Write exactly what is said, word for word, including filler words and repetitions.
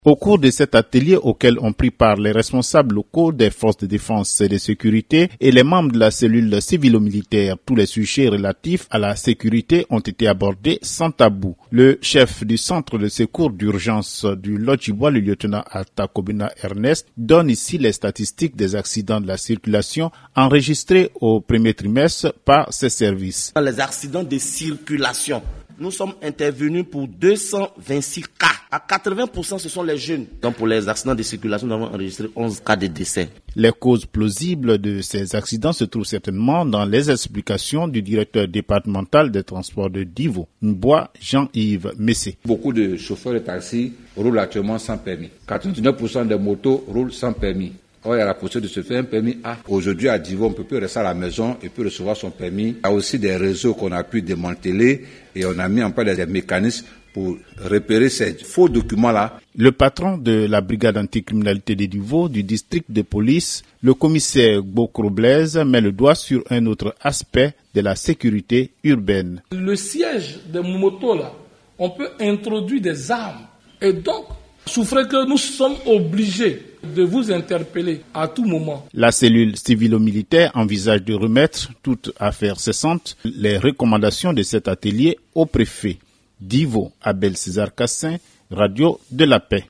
Au cours de cet atelier auquel ont pris part les responsables locaux des forces de défense et de sécurité et les membres de la cellule civilo-militaire, tous les sujets relatifs à la sécurité ont été abordés sans tabou. Le chef du centre de secours d'urgence du Lodjibois, le lieutenant Alta Kobina Ernest, donne ici les statistiques des accidents de la circulation enregistrés au premier trimestre par ses services. Les accidents de circulation, nous sommes intervenus pour deux cent vingt-six cas. À quatre-vingts pour cent, ce sont les jeunes. Donc pour les accidents de circulation, nous avons enregistré onze cas de décès. Les causes plausibles de ces accidents se trouvent certainement dans les explications du directeur départemental des transports de Divo, Mboua Jean-Yves Messé. Beaucoup de chauffeurs de taxi roulent actuellement sans permis. quatre-vingt-dix-neuf pour cent des motos roulent sans permis. Or, il y a la possibilité de se faire un permis A. Aujourd'hui, à Divo, on ne peut plus rester à la maison et peut recevoir son permis. Il y a aussi des réseaux qu'on a pu démanteler et on a mis en place des mécanismes pour repérer ces faux documents-là. Le patron de la brigade anticriminalité de Divo, du district de police, le commissaire Bokro Blaise, met le doigt sur un autre aspect de la sécurité urbaine. Le siège des motos, là, on peut introduire des armes et donc, souffrez que nous sommes obligés de vous interpeller à tout moment. La cellule civilo-militaire envisage de remettre toute affaire cessante les recommandations de cet atelier au préfet. Divo, Abel César Cassin, Radio de la Paix.